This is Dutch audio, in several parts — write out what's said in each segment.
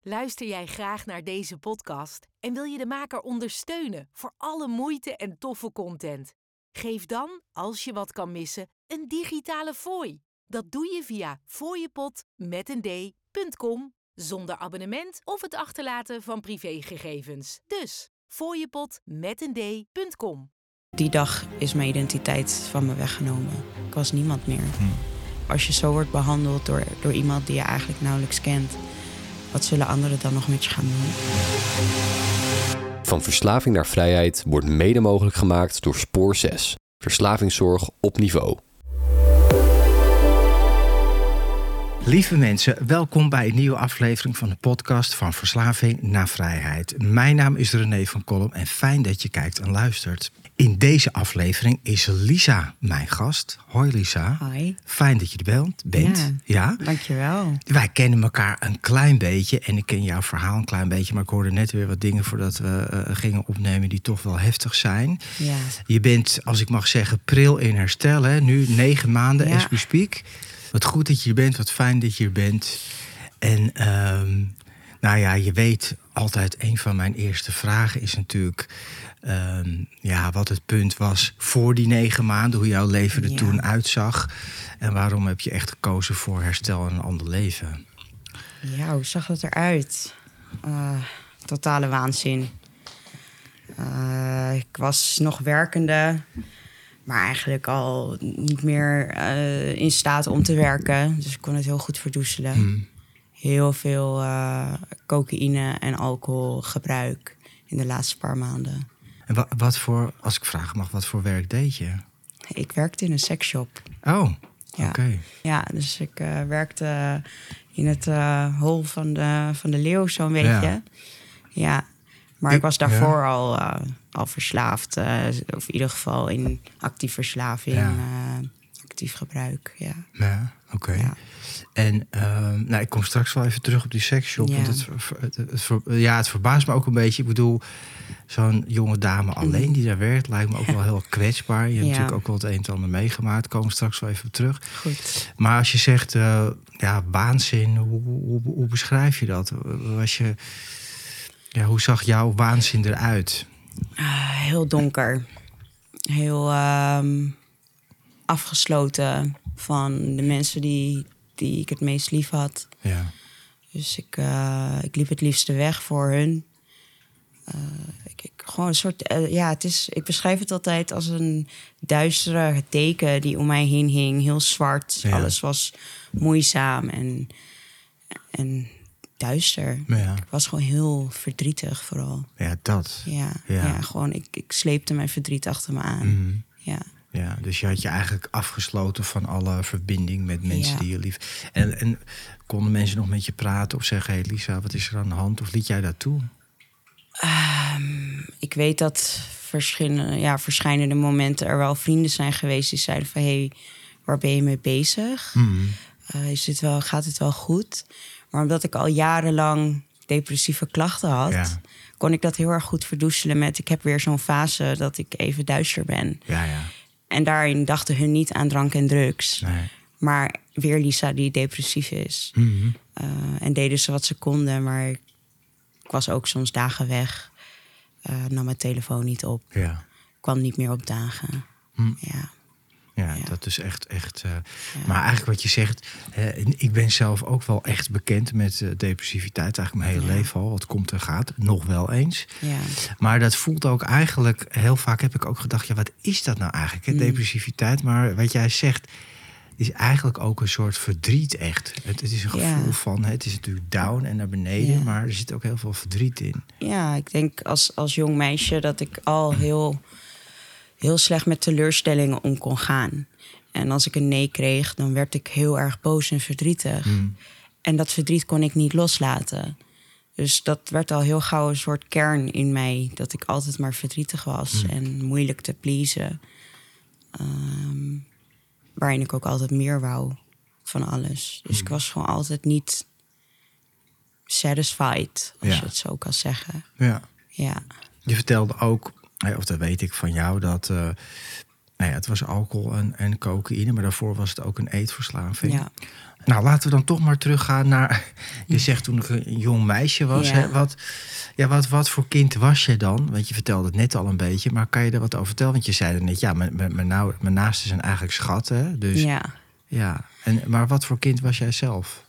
Luister jij graag naar deze podcast en wil je de maker ondersteunen voor alle moeite en toffe content? Geef dan, als je wat kan missen, een digitale fooi. Dat doe je via fooiepot.com zonder abonnement of het achterlaten van privégegevens. Dus fooiepot.com. Die dag is mijn identiteit van me weggenomen. Ik was niemand meer. Als je zo wordt behandeld door iemand die je eigenlijk nauwelijks kent, wat zullen anderen dan nog met je gaan doen? Van verslaving naar vrijheid wordt mede mogelijk gemaakt door Spoor 6. Verslavingszorg op niveau. Lieve mensen, welkom bij een nieuwe aflevering van de podcast Van Verslaving naar Vrijheid. Mijn naam is René van Kolm en fijn dat je kijkt en luistert. In deze aflevering is Lisa mijn gast. Hoi Lisa. Hoi. Fijn dat je er bent. Ja, dankjewel. Wij kennen elkaar een klein beetje en ik ken jouw verhaal een klein beetje. Maar ik hoorde net weer wat dingen voordat we gingen opnemen die toch wel heftig zijn. Ja. Je bent, als ik mag zeggen, pril in herstel. Hè? Nu 9 maanden as we speak. Wat goed dat je hier bent, wat fijn dat je hier bent. En nou ja, je weet altijd, een van mijn eerste vragen is natuurlijk wat het punt was voor die 9 maanden, hoe jouw leven er toen uitzag. En waarom heb je echt gekozen voor herstel en een ander leven? Ja, hoe zag dat eruit? Totale waanzin. Ik was nog werkende, maar eigenlijk al niet meer in staat om te werken. Dus ik kon het heel goed verdoezelen. Heel veel cocaïne en alcoholgebruik in de laatste paar maanden. En wat voor, als ik vragen mag, wat voor werk deed je? Ik werkte in een seksshop. Oh, ja. Oké. Ja, dus ik werkte in het hol van de leeuw zo'n beetje. Ja. Maar ik was daarvoor al verslaafd. Of in ieder geval in actief verslaving, actief gebruik. Ja, oké. Ja. En ik kom straks wel even terug op die seksshop. Ja. Want het verbaast me ook een beetje. Ik bedoel, zo'n jonge dame alleen die daar werkt, lijkt me ook wel heel kwetsbaar. Je hebt natuurlijk ook wel het een en ander meegemaakt. Komen we straks wel even op terug. Goed. Maar als je zegt, waanzin, hoe beschrijf je dat? Hoe zag jouw waanzin eruit? Heel donker. Heel afgesloten van de mensen die ik het meest lief had. Ja. Dus ik liep het liefste weg voor hun. Gewoon een soort... ik beschrijf het altijd als een duistere deken die om mij heen hing. Heel zwart. Ja. Alles was moeizaam en duister. Ja. Ik was gewoon heel verdrietig vooral. Ja, dat. Ja, gewoon ik sleepte mijn verdriet achter me aan. Mm. Ja, dus je had je eigenlijk afgesloten van alle verbinding met mensen die je lief... En konden mensen nog met je praten of zeggen... Hey Lisa, wat is er aan de hand? Of liet jij dat toe? Ik weet dat verschillende momenten er wel vrienden zijn geweest... die zeiden van, hey, waar ben je mee bezig? Gaat het wel goed? Maar omdat ik al jarenlang depressieve klachten had... kon ik dat heel erg goed verdoezelen met... ik heb weer zo'n fase dat ik even duister ben. Ja. En daarin dachten hun niet aan drank en drugs. Nee. Maar weer Lisa die depressief is. Mm-hmm. En deden ze wat ze konden, maar ik was ook soms dagen weg. Nam mijn telefoon niet op. Ja. Kwam niet meer op dagen. Ja, dat is echt. Maar eigenlijk wat je zegt, ik ben zelf ook wel echt bekend met depressiviteit. Eigenlijk mijn hele leven al. Wat komt en gaat, nog wel eens. Ja. Maar dat voelt ook eigenlijk, heel vaak heb ik ook gedacht... wat is dat nou eigenlijk, hè, depressiviteit? Maar wat jij zegt, is eigenlijk ook een soort verdriet echt. Het is een gevoel van, het is natuurlijk down en naar beneden... maar er zit ook heel veel verdriet in. Ja, ik denk als jong meisje dat ik al heel slecht met teleurstellingen om kon gaan. En als ik een nee kreeg, dan werd ik heel erg boos en verdrietig. En dat verdriet kon ik niet loslaten. Dus dat werd al heel gauw een soort kern in mij... dat ik altijd maar verdrietig was en moeilijk te pleasen. Waarin ik ook altijd meer wou van alles. Dus ik was gewoon altijd niet satisfied, als je het zo kan zeggen. Ja. Je vertelde ook, of dat weet ik van jou... dat Nou ja, het was alcohol en cocaïne, maar daarvoor was het ook een eetverslaving. Ja. Nou, laten we dan toch maar teruggaan naar... Je zegt toen ik een jong meisje was. Ja. Hè? Wat voor kind was je dan? Want je vertelde het net al een beetje. Maar kan je daar wat over vertellen? Want je zei er net, ja, mijn naasten zijn eigenlijk schatten. Dus, ja. Maar wat voor kind was jij zelf?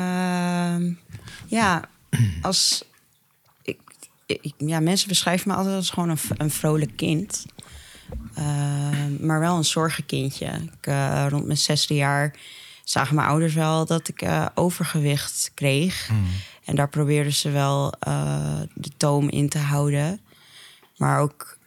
Mensen beschrijven me altijd als gewoon een vrolijk kind. Maar wel een zorgenkindje. Rond mijn 6e jaar zagen mijn ouders wel dat ik overgewicht kreeg. En daar probeerden ze wel de toom in te houden. Maar ook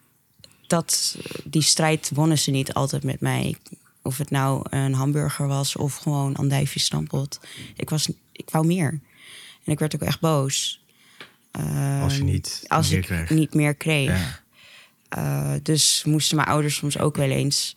die strijd wonnen ze niet altijd met mij. Of het nou een hamburger was of gewoon andijvie stampot. Ik wou meer. En ik werd ook echt boos. Als je niet meer kreeg. Ja. Dus moesten mijn ouders soms ook wel eens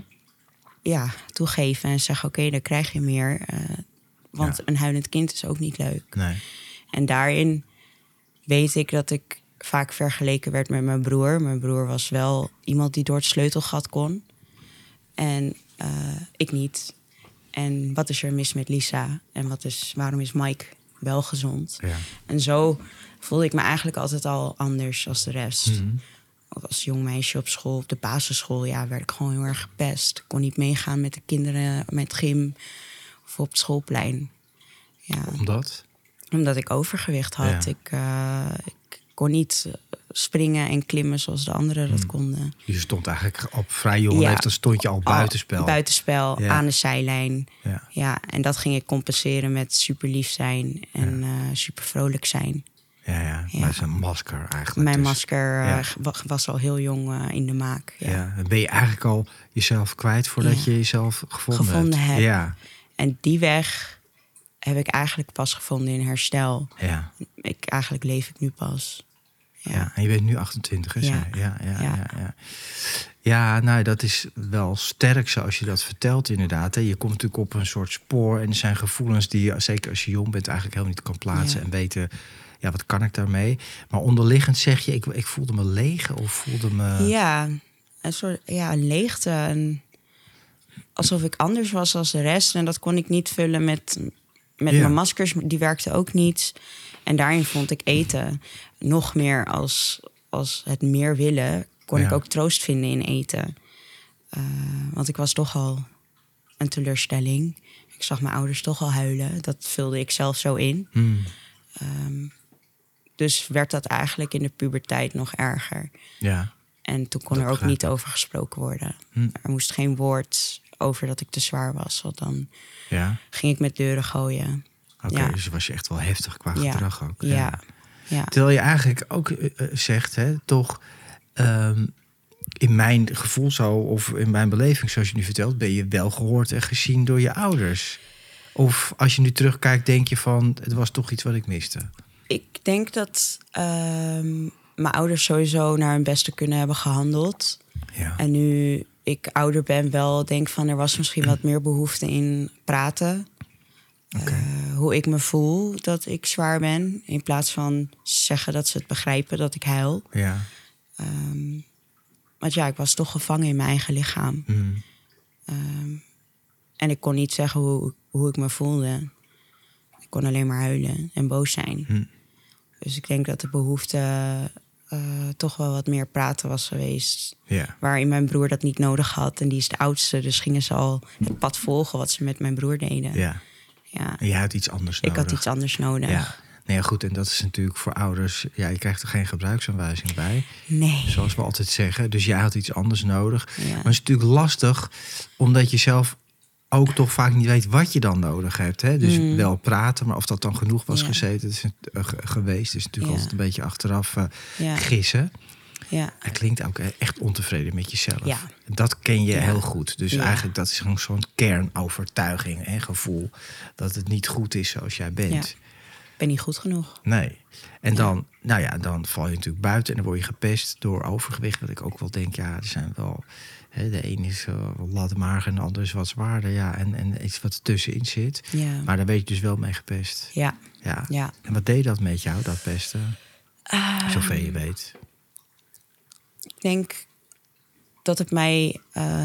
toegeven en zeggen: oké, dan krijg je meer. Want een huilend kind is ook niet leuk. Nee. En daarin weet ik dat ik vaak vergeleken werd met mijn broer. Mijn broer was wel iemand die door het sleutelgat kon. En ik niet. En wat is er mis met Lisa? En waarom is Mike wel gezond? Ja. En zo voelde ik me eigenlijk altijd al anders als de rest. Of als jong meisje op school, op de basisschool, werd ik gewoon heel erg gepest. Ik kon niet meegaan met de kinderen met gym of op het schoolplein. Ja. Omdat ik overgewicht had. Ja. Ik kon niet springen en klimmen zoals de anderen dat konden. Je stond eigenlijk op vrij jonge leeftijd, stond je al buitenspel. Buitenspel, aan de zijlijn. Ja, en dat ging ik compenseren met super lief zijn en super vrolijk zijn. Ja. Maar het is een masker eigenlijk. Mijn masker was al heel jong in de maak. Ja. Dan ben je eigenlijk al jezelf kwijt voordat je jezelf gevonden hebt. Ja. En die weg heb ik eigenlijk pas gevonden in herstel. Ja. Eigenlijk leef ik nu pas. Ja, en je bent nu 28, hè? Ja. Ja, nou, dat is wel sterk zoals je dat vertelt inderdaad. Hè. Je komt natuurlijk op een soort spoor en er zijn gevoelens die je, zeker als je jong bent, eigenlijk helemaal niet kan plaatsen en weten, wat kan ik daarmee? Maar onderliggend zeg je, ik voelde me leeg of voelde me... Ja, een soort een leegte. Alsof ik anders was dan de rest. En dat kon ik niet vullen met mijn maskers. Die werkten ook niet. En daarin vond ik eten nog meer als het meer willen. Kon ik ook troost vinden in eten. Want ik was toch al een teleurstelling. Ik zag mijn ouders toch al huilen. Dat vulde ik zelf zo in. Dus werd dat eigenlijk in de puberteit nog erger. Ja. En toen kon er ook niet over gesproken worden. Er moest geen woord over dat ik te zwaar was. Want dan ging ik met deuren gooien. Oké, dus was je echt wel heftig qua gedrag ook. Ja. Terwijl je eigenlijk ook zegt, hè, toch... in mijn gevoel zo, of in mijn beleving zoals je nu vertelt, ben je wel gehoord en gezien door je ouders. Of als je nu terugkijkt, denk je van, het was toch iets wat ik miste. Ik denk dat mijn ouders sowieso naar hun beste kunnen hebben gehandeld. Ja. En nu ik ouder ben, wel denk van, er was misschien wat meer behoefte in praten. Okay. Hoe ik me voel dat ik zwaar ben. In plaats van zeggen dat ze het begrijpen dat ik huil. Ja. Want ik was toch gevangen in mijn eigen lichaam. En ik kon niet zeggen hoe ik me voelde. Ik kon alleen maar huilen en boos zijn. Dus ik denk dat de behoefte toch wel wat meer praten was geweest. Yeah. Waarin mijn broer dat niet nodig had. En die is de oudste, dus gingen ze al het pad volgen wat ze met mijn broer deden. Yeah. Ja. En jij had iets anders nodig. Ik had iets anders nodig. Ja. Nee, goed, en dat is natuurlijk voor ouders... Ja, je krijgt er geen gebruiksaanwijzing bij. Nee. Zoals we altijd zeggen. Dus jij had iets anders nodig. Ja. Maar het is natuurlijk lastig, omdat je zelf ook toch vaak niet weet wat je dan nodig hebt. Hè? Dus wel praten, maar of dat dan genoeg was gezeten, is geweest, is natuurlijk altijd een beetje achteraf gissen. Ja. Het klinkt ook echt ontevreden met jezelf. Ja. Dat ken je heel goed. Dus eigenlijk dat is gewoon zo'n kernovertuiging en gevoel dat het niet goed is zoals jij bent. Ja. Ik ben niet goed genoeg. Nee. En dan, dan val je natuurlijk buiten en dan word je gepest door overgewicht. Wat ik ook wel denk, er zijn wel... de een is latmager en de ander is wat zwaarder. Ja, en iets wat ertussenin zit. Ja. Maar daar weet je dus wel mee gepest. Ja. En wat deed dat met jou, dat pesten? Zover je weet. Ik denk dat het mij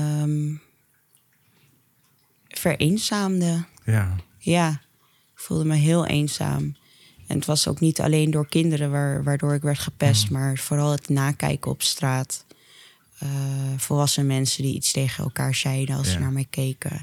vereenzaamde. Ja. Ja, ik voelde me heel eenzaam. En het was ook niet alleen door kinderen waardoor ik werd gepest... maar vooral het nakijken op straat. Volwassen mensen die iets tegen elkaar zeiden als ze naar mij keken.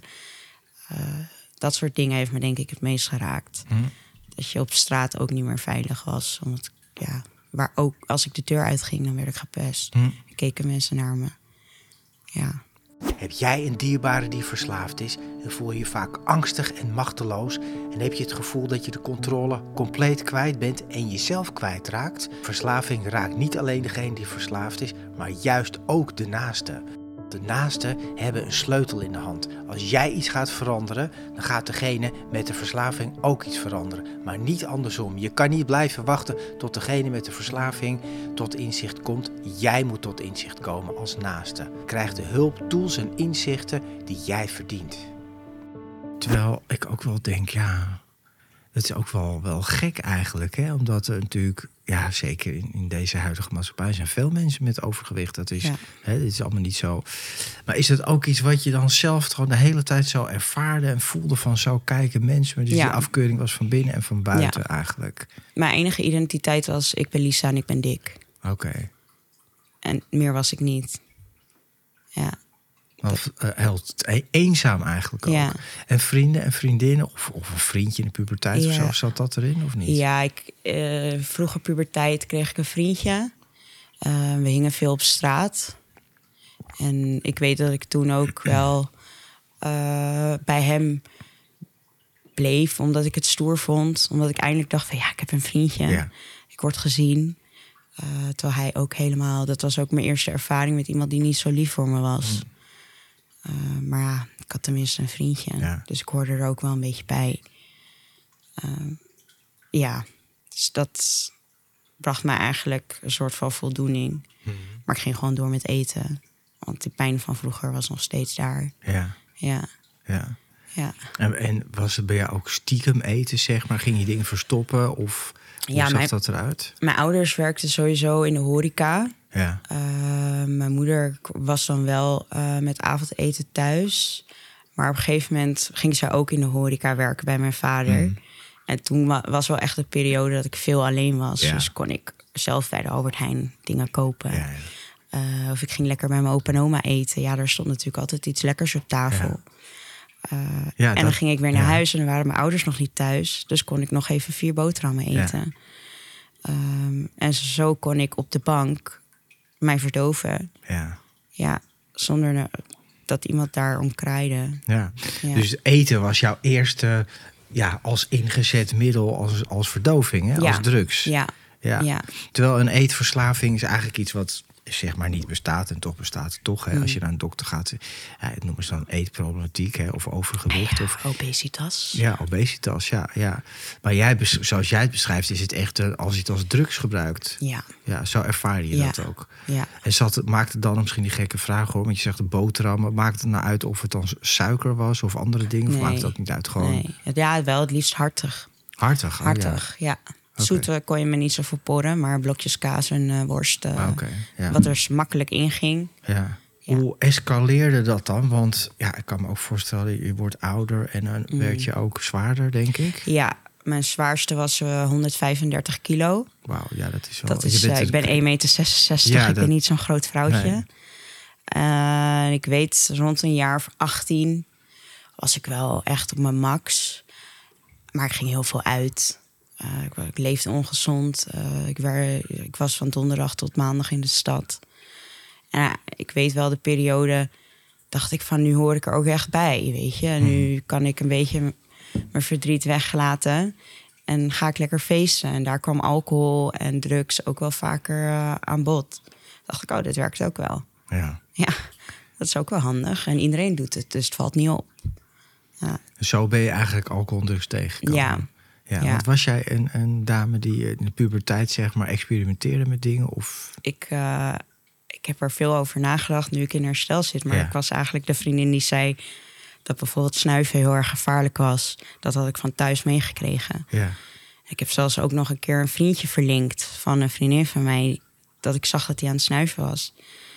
Dat soort dingen heeft me denk ik het meest geraakt. Dat je op straat ook niet meer veilig was. Omdat, waar ook als ik de deur uitging, dan werd ik gepest. Keken mensen naar me. Ja. Heb jij een dierbare die verslaafd is, dan voel je je vaak angstig en machteloos en heb je het gevoel dat je de controle compleet kwijt bent en jezelf kwijtraakt. Verslaving raakt niet alleen degene die verslaafd is, maar juist ook de naaste. De naasten hebben een sleutel in de hand. Als jij iets gaat veranderen, dan gaat degene met de verslaving ook iets veranderen. Maar niet andersom. Je kan niet blijven wachten tot degene met de verslaving tot inzicht komt. Jij moet tot inzicht komen als naaste. Krijg de hulp, tools en inzichten die jij verdient. Terwijl ik ook wel denk, het is ook wel gek eigenlijk. Hè? Omdat er natuurlijk, zeker in deze huidige maatschappij... zijn veel mensen met overgewicht. Dat is, dit is allemaal niet zo. Maar is het ook iets wat je dan zelf gewoon de hele tijd zo ervaarde... en voelde van zo kijken mensen? Dus die afkeuring was van binnen en van buiten eigenlijk. Mijn enige identiteit was, ik ben Lisa en ik ben dik. Oké. En meer was ik niet. Ja. Heel eenzaam eigenlijk ook. Ja. En vrienden en vriendinnen of een vriendje in de puberteit of zo, zat dat erin of niet? Ja, vroeger puberteit kreeg ik een vriendje. We hingen veel op straat. En ik weet dat ik toen ook wel bij hem bleef, omdat ik het stoer vond. Omdat ik eindelijk dacht van ik heb een vriendje. Ja. Ik word gezien. Terwijl hij ook helemaal... Dat was ook mijn eerste ervaring met iemand die niet zo lief voor me was. Maar ik had tenminste een vriendje. Ja. Dus ik hoorde er ook wel een beetje bij. Dus dat bracht mij eigenlijk een soort van voldoening. Maar ik ging gewoon door met eten. Want die pijn van vroeger was nog steeds daar. Ja. En was het bij jou ook stiekem eten, zeg maar? Ging je dingen verstoppen of hoe zag dat eruit? Mijn ouders werkten sowieso in de horeca. Ja. Mijn moeder was dan wel met avondeten thuis. Maar op een gegeven moment ging ze ook in de horeca werken bij mijn vader. En toen was wel echt de periode dat ik veel alleen was. Ja. Dus kon ik zelf bij de Albert Heijn dingen kopen. Ja. Of ik ging lekker bij mijn opa en oma eten. Ja, daar stond natuurlijk altijd iets lekkers op tafel. En dan ging ik weer naar huis en dan waren mijn ouders nog niet thuis. Dus kon ik nog even 4 boterhammen eten. En zo kon ik op de bank mij verdoven. Ja, zonder dat iemand daarom kraaide. Ja. Dus eten was jouw eerste als ingezet middel, als verdoving, hè? Als drugs. Ja. Terwijl een eetverslaving is eigenlijk iets wat zeg maar niet bestaat en toch bestaat het toch. Hè? Als je naar een dokter gaat, noemen ze dan eetproblematiek, hè? Of overgewicht. Of obesitas. Ja, obesitas, ja. Maar zoals jij het beschrijft, is het echt als je het als drugs gebruikt. Ja, zo ervaar je dat ook. Ja. En maakt het dan misschien die gekke vraag, hoor, want je zegt de boterhammen, maakt het nou uit of het dan suiker was of andere dingen? Of maakt dat niet uit? Gewoon... Nee, ja, wel het liefst hartig. Hartig, ja. Zoet kon je me niet zo verporren, maar blokjes kaas en worst, wat er makkelijk in ging. Ja. Hoe escaleerde dat dan? Want ik kan me ook voorstellen, je wordt ouder en dan werd je ook zwaarder, denk ik. Ja, mijn zwaarste was 135 kilo. Wauw, ja, dat is wel... ik ben 1,66 meter, ik ben niet zo'n groot vrouwtje. Nee. Ik weet, rond een jaar of 18 was ik wel echt op mijn max. Maar ik ging heel veel uit. Ik leefde ongezond. Ik was van donderdag tot maandag in de stad. En ik weet wel de periode, dacht ik van nu hoor ik er ook echt bij, weet je. En nu kan ik een beetje mijn verdriet weglaten en ga ik lekker feesten. En daar kwam alcohol en drugs ook wel vaker aan bod. Dacht ik, dit werkt ook wel. Ja, dat is ook wel handig. En iedereen doet het, dus het valt niet op. Ja. Zo ben je eigenlijk alcohol en drugs tegengekomen. Ja, want was jij een dame die in de puberteit zeg maar experimenteerde met dingen? Of? Ik heb er veel over nagedacht nu ik in herstel zit. Maar ik was eigenlijk de vriendin die zei dat bijvoorbeeld snuiven heel erg gevaarlijk was. Dat had ik van thuis meegekregen. Ja. Ik heb zelfs ook nog een keer een vriendje verlinkt van een vriendin van mij, dat ik zag dat hij aan het snuiven was.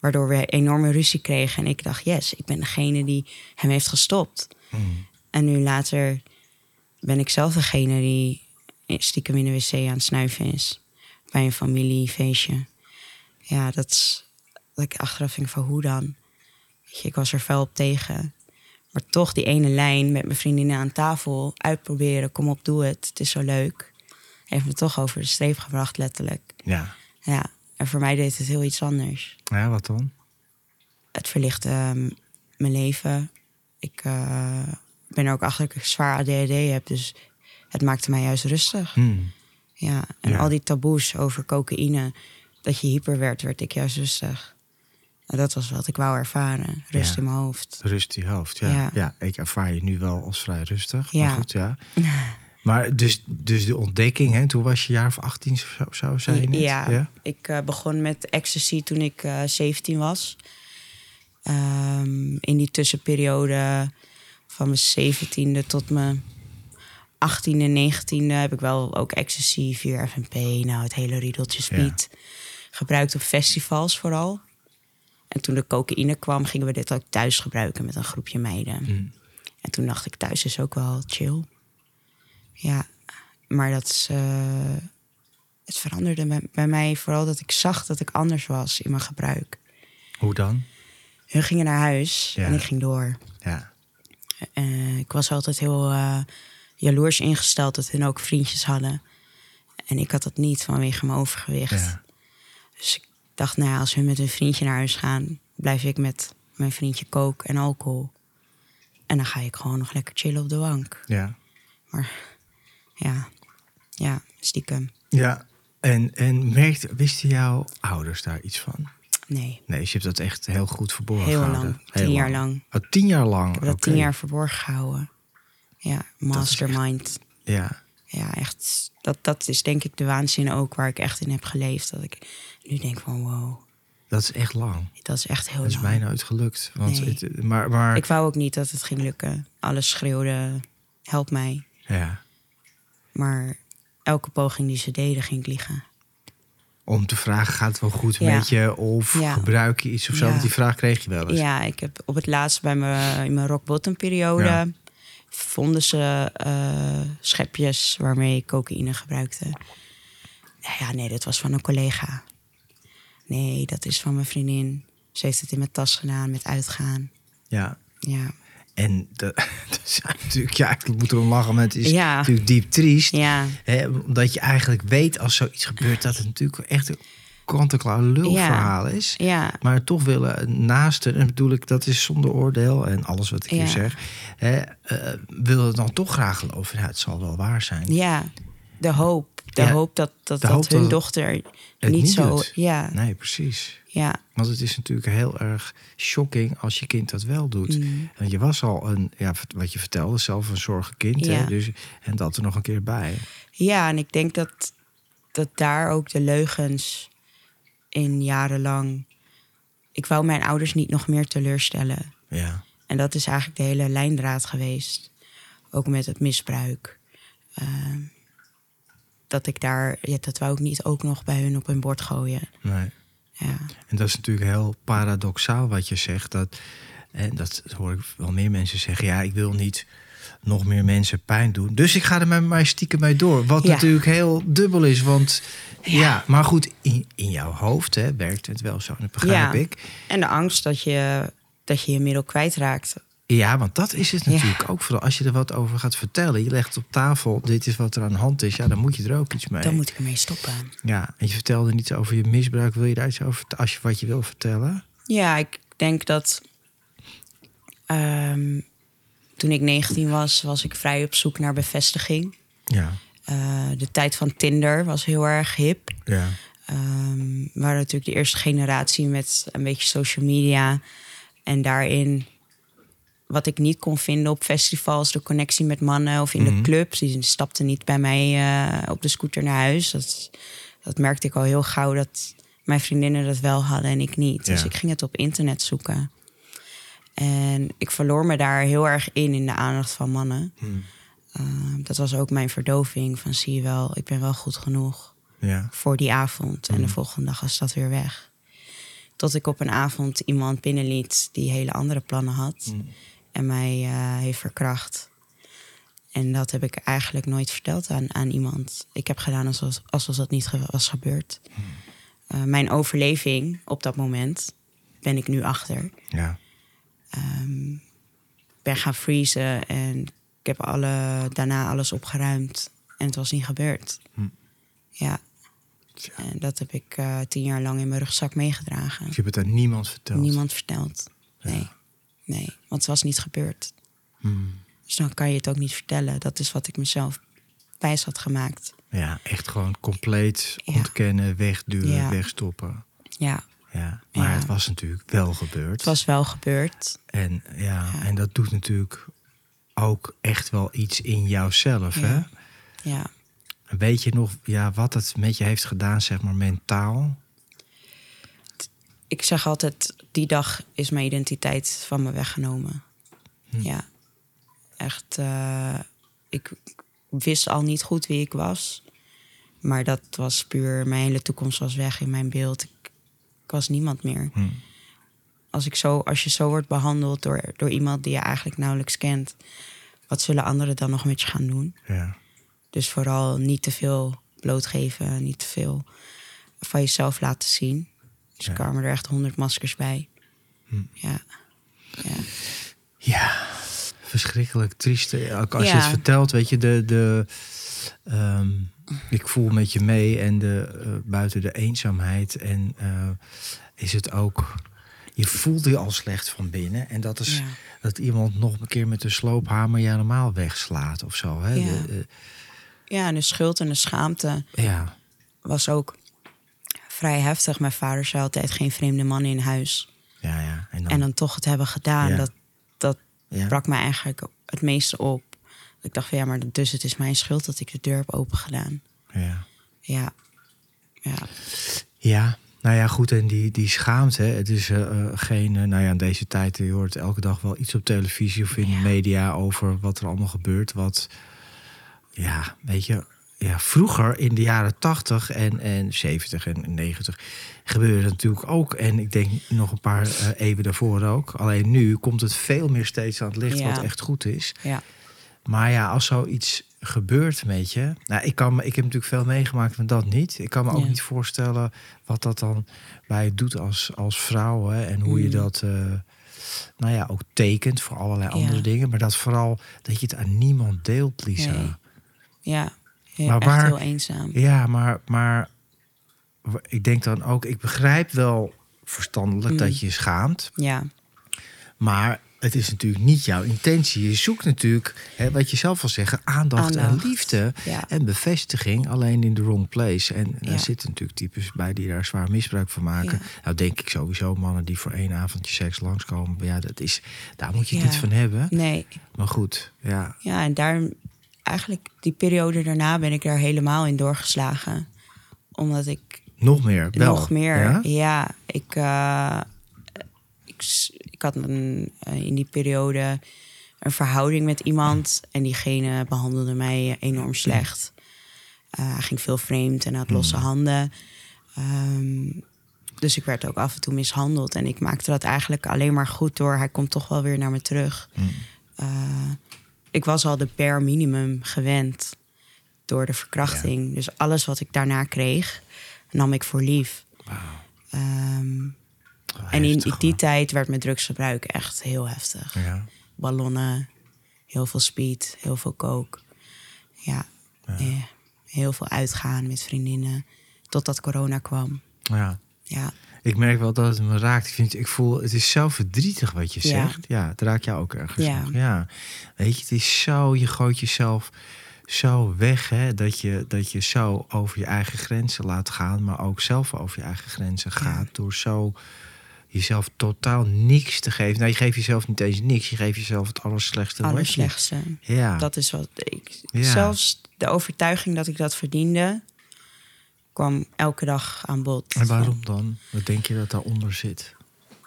Waardoor we enorme ruzie kregen. En ik dacht, yes, ik ben degene die hem heeft gestopt. En nu later ben ik zelf degene die stiekem in de wc aan het snuiven is. Bij een familiefeestje. Ja, dat is... Dat ik achteraf denk van, hoe dan? Weet je, ik was er fel op tegen. Maar toch die ene lijn met mijn vriendinnen aan tafel uitproberen. Kom op, doe het. Het is zo leuk. Heeft me toch over de streep gebracht, letterlijk. Ja. Ja, en voor mij deed het heel iets anders. Ja, wat dan? Het verlichtte mijn leven. Ik ben er ook achter dat ik zwaar ADHD heb. Dus het maakte mij juist rustig. Ja, en al die taboes over cocaïne, dat je hyper werd ik juist rustig. En dat was wat ik wou ervaren. Rust in mijn hoofd. Rust in je hoofd, ja. Ja, ik ervaar je nu wel als vrij rustig. Ja. Maar goed, ja. Maar dus de ontdekking, hè, toen was je jaar of 18 of zo, zei je net? Ja, ik begon met ecstasy toen ik 17 was. In die tussenperiode van mijn 17e tot mijn 18e, 19e... heb ik wel ook ecstasy, 4-FMP, nou het hele riedeltje speed. Gebruikt op festivals vooral. En toen de cocaïne kwam, gingen we dit ook thuis gebruiken met een groepje meiden. En toen dacht ik, thuis is ook wel chill. Ja, maar dat is... het veranderde bij mij vooral dat ik zag dat ik anders was in mijn gebruik. Hoe dan? Hun gingen naar huis en ik ging door. Ja. Ik was altijd heel jaloers ingesteld dat hun ook vriendjes hadden. En ik had dat niet vanwege mijn overgewicht. Ja. Dus ik dacht, nou ja, als hun met hun vriendje naar huis gaan, blijf ik met mijn vriendje coke en alcohol. En dan ga ik gewoon nog lekker chillen op de bank. Ja. Maar ja, stiekem. Ja, en wisten jouw ouders daar iets van? Nee. Nee, dus je hebt dat echt heel goed verborgen heel gehouden. Lang, 10 jaar lang. Oh, 10 jaar lang? Ik heb dat 10 jaar verborgen gehouden. Ja, mastermind. Ja. Ja, echt. Dat is denk ik de waanzin ook waar ik echt in heb geleefd. Dat ik nu denk van wow. Dat is echt lang. Dat is echt heel lang. Dat is mij nooit gelukt. Want nee. Maar ik wou ook niet dat het ging lukken. Alles schreeuwde, help mij. Ja. Maar elke poging die ze deden, ging ik liegen. Om te vragen, gaat het wel goed met je? Of gebruik je iets of zo? Want die vraag kreeg je wel eens. Ja, ik heb op het laatst in mijn rock bottom periode vonden ze schepjes waarmee ik cocaïne gebruikte. Ja, nee, dat was van een collega. Nee, dat is van mijn vriendin. Ze heeft het in mijn tas gedaan met uitgaan. Ja. Ja. En dat is natuurlijk, ik moet erom lachen, maar het is natuurlijk diep triest. Ja. Hè, omdat je eigenlijk weet als zoiets gebeurt, dat het natuurlijk echt een kant-en-klaar lulverhaal is. Ja. Maar toch willen naasten, en bedoel ik, dat is zonder oordeel en alles wat ik hier zeg, willen dan toch graag geloven. Nou, het zal wel waar zijn. Ja, de hoop. De hoop dat hun dochter niet zo doet. Ja. Nee, precies. Ja. Want het is natuurlijk heel erg shocking als je kind dat wel doet. Want je was al wat je vertelde, zelf een zorgenkind. Hè? Dus, en dat er nog een keer bij. Ja, en ik denk dat daar ook de leugens in jarenlang... Ik wou mijn ouders niet nog meer teleurstellen. Ja. En dat is eigenlijk de hele lijndraad geweest. Ook met het misbruik. Dat ik daar... dat wou ik niet ook nog bij hun op hun bord gooien. Nee. Ja. En dat is natuurlijk heel paradoxaal wat je zegt. En dat hoor ik wel meer mensen zeggen. Ja, ik wil niet nog meer mensen pijn doen. Dus ik ga er met mij stiekem mee door. Wat natuurlijk heel dubbel is. Want maar goed, in jouw hoofd werkt het wel zo. Dat begrijp ik. En de angst dat je je middel kwijtraakt. Ja, want dat is het natuurlijk ook. Vooral als je er wat over gaat vertellen. Je legt het op tafel, dit is wat er aan de hand is. Ja, dan moet je er ook iets mee. Dan moet ik ermee stoppen. Ja, en je vertelde niets over je misbruik. Wil je daar iets over wat je wil vertellen? Ja, ik denk dat... toen ik 19 was ik vrij op zoek naar bevestiging. Ja. De tijd van Tinder was heel erg hip. Ja. We waren natuurlijk de eerste generatie met een beetje social media. En daarin... Wat ik niet kon vinden op festivals, de connectie met mannen of in de clubs. Die stapten niet bij mij op de scooter naar huis. Dat merkte ik al heel gauw dat mijn vriendinnen dat wel hadden en ik niet. Dus ik ging het op internet zoeken. En ik verloor me daar heel erg in de aandacht van mannen. Dat was ook mijn verdoving van zie je wel, ik ben wel goed genoeg voor die avond. En de volgende dag was dat weer weg. Tot ik op een avond iemand binnenliet die hele andere plannen had. En mij heeft verkracht. En dat heb ik eigenlijk nooit verteld aan iemand. Ik heb gedaan alsof dat niet was gebeurd. Mijn overleving op dat moment ben ik nu achter. Ja. Ben gaan freezen en ik heb daarna alles opgeruimd. En het was niet gebeurd. Ja. En dat heb ik 10 jaar lang in mijn rugzak meegedragen. Dus je hebt het aan niemand verteld? Niemand verteld. Nee, want het was niet gebeurd. Dus dan kan je het ook niet vertellen. Dat is wat ik mezelf wijs had gemaakt. Ja, echt gewoon compleet ontkennen, wegduwen, wegstoppen. Ja. Maar het was natuurlijk wel gebeurd. Het was wel gebeurd. En en dat doet natuurlijk ook echt wel iets in jouzelf, hè? Ja. Weet je nog wat het met je heeft gedaan, zeg maar, mentaal? Ik zeg altijd, die dag is mijn identiteit van me weggenomen. Ja. Echt, ik wist al niet goed wie ik was. Maar dat was puur, mijn hele toekomst was weg in mijn beeld. Ik was niemand meer. Als je zo wordt behandeld door iemand die je eigenlijk nauwelijks kent, wat zullen anderen dan nog met je gaan doen? Ja. Dus vooral niet te veel blootgeven, niet te veel van jezelf laten zien. Dus er kwamen er echt 100 maskers bij. Ja, verschrikkelijk triest. Ook als je het vertelt, weet je, ik voel met je mee en buiten de eenzaamheid. En is het ook, je voelt je al slecht van binnen. En dat is dat iemand nog een keer met de sloophamer je helemaal wegslaat of zo. Hè? En de schuld en de schaamte was ook vrij heftig. Mijn vader zei altijd, geen vreemde mannen in huis. Ja. En dan toch het hebben gedaan, dat brak mij eigenlijk het meeste op. Ik dacht van maar dus het is mijn schuld dat ik de deur heb open gedaan. Ja, nou ja, goed. En die schaamte, het is geen... in deze tijd, je hoort elke dag wel iets op televisie of in de media over wat er allemaal gebeurt. Wat, weet je, vroeger in de jaren 80 en 70 en 90 gebeurde dat natuurlijk ook. En ik denk nog een paar eeuwen daarvoor ook. Alleen nu komt het veel meer steeds aan het licht wat echt goed is. Ja. Maar als zoiets gebeurt met je... ik heb natuurlijk veel meegemaakt van dat niet. Ik kan me ook niet voorstellen wat dat dan bij je doet als vrouw. Hè, en hoe je dat ook tekent voor allerlei andere dingen. Maar dat vooral dat je het aan niemand deelt, Lisa. Nee. Maar heel eenzaam. Ja, maar ik denk dan ook... Ik begrijp wel verstandelijk dat je je schaamt. Ja. Maar het is natuurlijk niet jouw intentie. Je zoekt natuurlijk, wat je zelf wil zeggen, aandacht en liefde en bevestiging, alleen in the wrong place. En daar zitten natuurlijk types bij die daar zwaar misbruik van maken. Nou denk ik sowieso mannen die voor 1 avondje seks langskomen. Daar moet je het niet van hebben. Nee. Maar goed, Ja, en daar eigenlijk die periode daarna ben ik daar helemaal in doorgeslagen. Omdat ik... Nog meer? Ja, ik had in die periode een verhouding met iemand. En diegene behandelde mij enorm slecht. Hij ging veel vreemd en had losse handen. Dus ik werd ook af en toe mishandeld. En ik maakte dat eigenlijk alleen maar goed door. Hij komt toch wel weer naar me terug. Ik was al de bare minimum gewend door de verkrachting. Ja. Dus alles wat ik daarna kreeg, nam ik voor lief. Wow. En in die tijd werd mijn drugsgebruik echt heel heftig. Ja. Ballonnen, heel veel speed, heel veel coke. Heel veel uitgaan met vriendinnen. Totdat corona kwam. Ja. Ik merk wel dat het me raakt. Ik voel, het is zo verdrietig wat je zegt. Ja, het raakt jou ook ergens nog. Ja. Weet je, het is zo, je gooit jezelf zo weg, hè, dat je zo over je eigen grenzen laat gaan, maar ook zelf over je eigen grenzen gaat, door zo jezelf totaal niks te geven. Nou, je geeft jezelf niet eens niks, je geeft jezelf het allerslechtste. Allerslechtste. Ja. Dat is wat ik... Zelfs de overtuiging dat ik dat verdiende, kwam elke dag aan bod. En waarom dan? Wat denk je dat daaronder zit?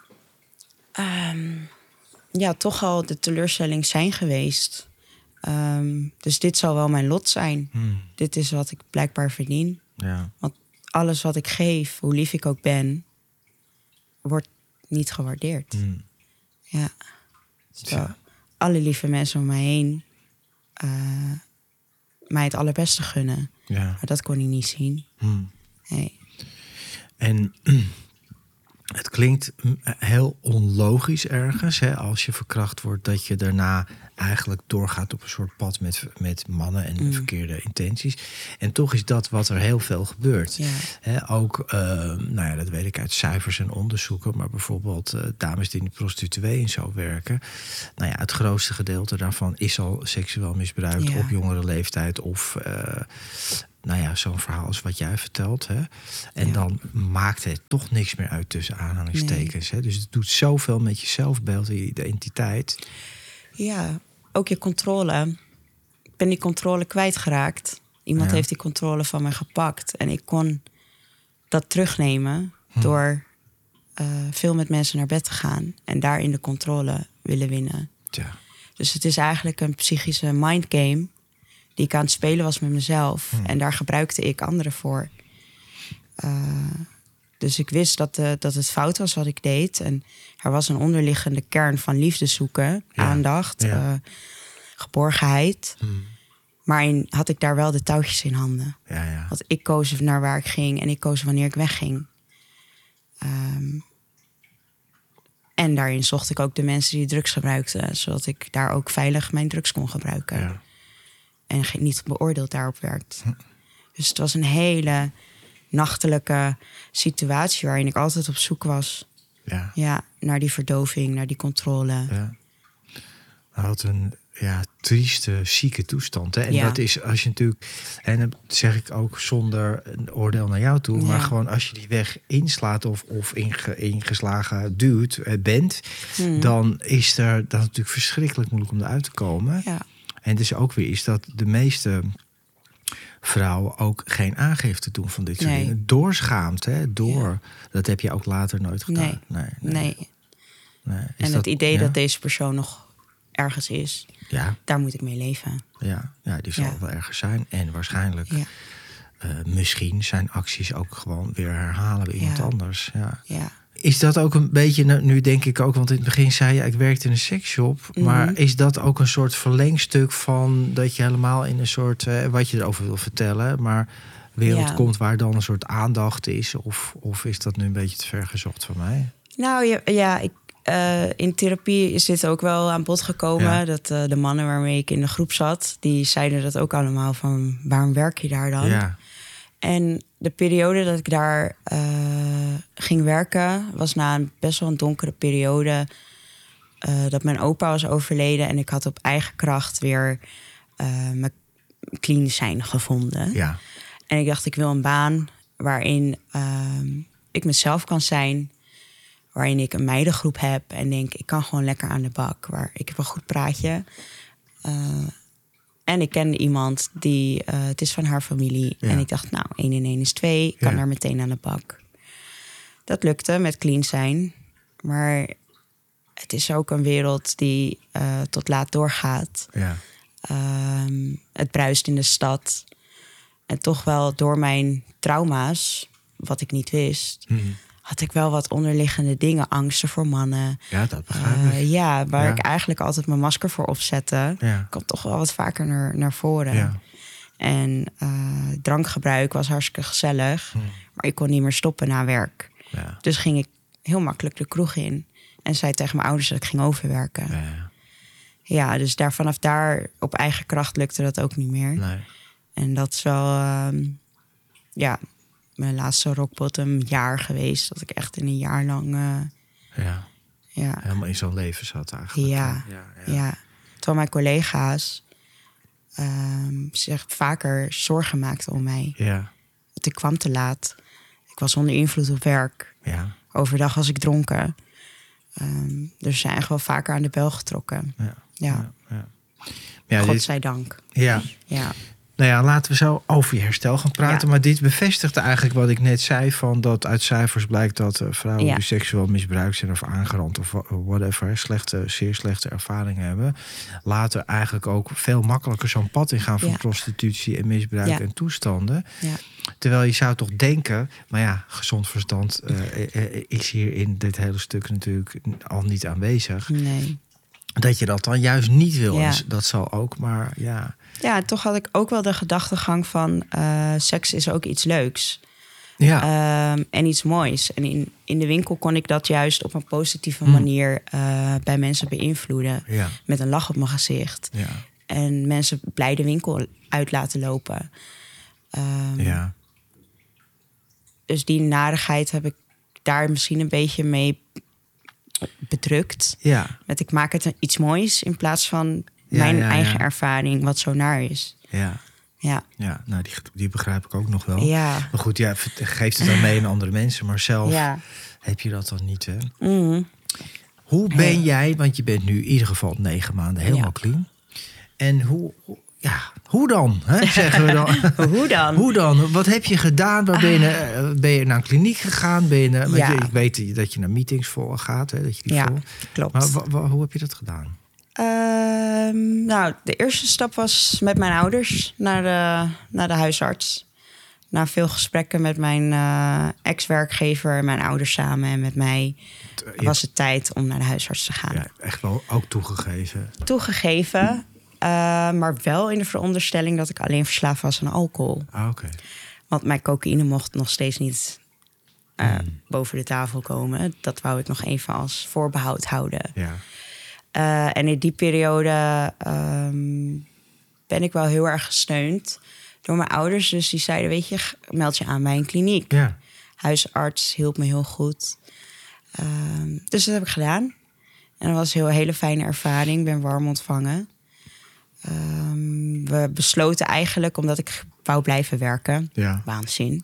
Toch al de teleurstelling zijn geweest. Dus dit zal wel mijn lot zijn. Dit is wat ik blijkbaar verdien. Ja. Want alles wat ik geef, hoe lief ik ook ben, wordt niet gewaardeerd. Ja. Terwijl alle lieve mensen om mij heen mij het allerbeste gunnen. Ja. Maar dat kon hij niet zien. Nee. En het klinkt heel onlogisch ergens, hè, als je verkracht wordt, dat je daarna eigenlijk doorgaat op een soort pad met mannen en verkeerde intenties. En toch is dat wat er heel veel gebeurt. Ja. Hè, ook, dat weet ik uit cijfers en onderzoeken, maar bijvoorbeeld dames die in de prostituee en zo werken. Nou ja, het grootste gedeelte daarvan is al seksueel misbruikt op jongere leeftijd of zo'n verhaal als wat jij vertelt. Hè? En dan maakt het toch niks meer uit tussen aanhalingstekens. Nee. Hè? Dus het doet zoveel met je zelfbeeld en je identiteit. Ja, ook je controle. Ik ben die controle kwijtgeraakt. Iemand heeft die controle van mij gepakt. En ik kon dat terugnemen door veel met mensen naar bed te gaan. En daarin de controle willen winnen. Ja. Dus het is eigenlijk een psychische mindgame die ik aan het spelen was met mezelf. En daar gebruikte ik anderen voor. Dus ik wist dat het fout was wat ik deed. En er was een onderliggende kern van liefde zoeken, aandacht, geborgenheid. Maar had ik daar wel de touwtjes in handen. Want ik koos naar waar ik ging en ik koos wanneer ik wegging. En daarin zocht ik ook de mensen die drugs gebruikten, zodat ik daar ook veilig mijn drugs kon gebruiken. Ja. En niet beoordeeld daarop werd. Dus het was een hele nachtelijke situatie waarin ik altijd op zoek was. Ja, naar die verdoving, naar die controle. Ja. Had een trieste, zieke toestand. Hè? En dat is als je natuurlijk, en dat zeg ik ook zonder een oordeel naar jou toe, maar gewoon als je die weg inslaat of ingeslagen bent, dan is er dat natuurlijk verschrikkelijk moeilijk om eruit te komen. Ja. En het is ook weer is dat de meeste vrouwen ook geen aangifte doen van dit soort dingen. Doorschaamd, hè? Dat heb je ook later nooit gedaan. Nee. En het idee dat deze persoon nog ergens is, daar moet ik mee leven. Ja, die zal wel ergens zijn. En waarschijnlijk, misschien zijn acties ook gewoon weer herhalen bij iemand anders. Ja. Is dat ook een beetje, nu denk ik ook, want in het begin zei je, ik werkte in een seksshop. Maar is dat ook een soort verlengstuk van dat je helemaal in een soort, wat je erover wil vertellen, maar wereld komt waar dan een soort aandacht is? Of is dat nu een beetje te ver gezocht van mij? Nou in therapie is dit ook wel aan bod gekomen. Dat de mannen waarmee ik in de groep zat, die zeiden dat ook allemaal van, waarom werk je daar dan? Ja. En de periode dat ik daar ging werken was na een best wel een donkere periode. Dat mijn opa was overleden en ik had op eigen kracht weer mijn clean zijn gevonden. Ja. En ik dacht, ik wil een baan waarin ik mezelf kan zijn, waarin ik een meidengroep heb en denk, ik kan gewoon lekker aan de bak. Ik heb een goed praatje. En ik kende iemand die, het is van haar familie. Ja. En ik dacht, 1 en 1 is 2. Ik kan daar meteen aan de bak. Dat lukte met clean zijn. Maar het is ook een wereld die tot laat doorgaat. Ja. Het bruist in de stad. En toch wel door mijn trauma's, wat ik niet wist, had ik wel wat onderliggende dingen. Angsten voor mannen. Ja, dat begrijp ik. Waar ik eigenlijk altijd mijn masker voor opzette. Ja. Kwam toch wel wat vaker naar voren. Ja. En drankgebruik was hartstikke gezellig. Maar ik kon niet meer stoppen na werk. Ja. Dus ging ik heel makkelijk de kroeg in. En zei tegen mijn ouders dat ik ging overwerken. Ja, dus vanaf daar op eigen kracht lukte dat ook niet meer. Nee. En dat is wel mijn laatste rock bottom jaar geweest. Dat ik echt in een jaar lang helemaal in zo'n leven zat eigenlijk. Ja. Terwijl mijn collega's zich vaker zorgen maakten om mij. Ja. Ik kwam te laat. Ik was onder invloed op werk. Ja. Overdag was ik dronken. Dus ze zijn echt wel vaker aan de bel getrokken. Ja. Ja, Godzijdank. Ja. Ja. Nou ja, laten we zo over je herstel gaan praten. Ja. Maar dit bevestigt eigenlijk wat ik net zei... van dat uit cijfers blijkt dat vrouwen die seksueel misbruikt zijn... of aangerand of whatever, zeer slechte ervaringen hebben... later eigenlijk ook veel makkelijker zo'n pad ingaan... van prostitutie en misbruik en toestanden. Ja. Terwijl je zou toch denken... maar ja, gezond verstand is hier in dit hele stuk natuurlijk al niet aanwezig... Nee. Dat je dat dan juist niet wil. Ja. Dat zal ook, maar ja... Ja, toch had ik ook wel de gedachtegang van... seks is ook iets leuks. Ja. En iets moois. En in de winkel kon ik dat juist op een positieve manier... bij mensen beïnvloeden. Ja. Met een lach op mijn gezicht. Ja. En mensen blij de winkel uit laten lopen. Ja. Dus die narigheid heb ik daar misschien een beetje mee bedrukt. Ja. Met ik maak het iets moois in plaats van mijn eigen ervaring, wat zo naar is. Ja. Ja. Ja, nou die begrijp ik ook nog wel. Ja. Maar goed, geeft het dan mee aan andere mensen, maar zelf heb je dat dan niet, hè? Mm. Hoe ben jij, want je bent nu in ieder geval 9 maanden helemaal clean. En hoe dan? Hè, zeggen we dan. Hoe dan? Hoe dan? Wat heb je gedaan? Waar ben je naar een kliniek gegaan? Ik weet dat je naar meetings gaat. Hè, dat je die volgt. Klopt. Maar hoe heb je dat gedaan? Nou, de eerste stap was met mijn ouders naar de huisarts. Na veel gesprekken met mijn ex-werkgever, mijn ouders samen en met mij... was het tijd om naar de huisarts te gaan. Ja, echt wel ook toegegeven. Toegegeven, maar wel in de veronderstelling dat ik alleen verslaafd was aan alcohol. Oké. Want mijn cocaïne mocht nog steeds niet boven de tafel komen. Dat wou ik nog even als voorbehoud houden. Ja. En in die periode ben ik wel heel erg gesteund door mijn ouders. Dus die zeiden, weet je, meld je aan bij een kliniek. Ja. Huisarts hielp me heel goed. Dus dat heb ik gedaan. En dat was een hele fijne ervaring. Ik ben warm ontvangen. We besloten eigenlijk, omdat ik wou blijven werken. Ja. Waanzin.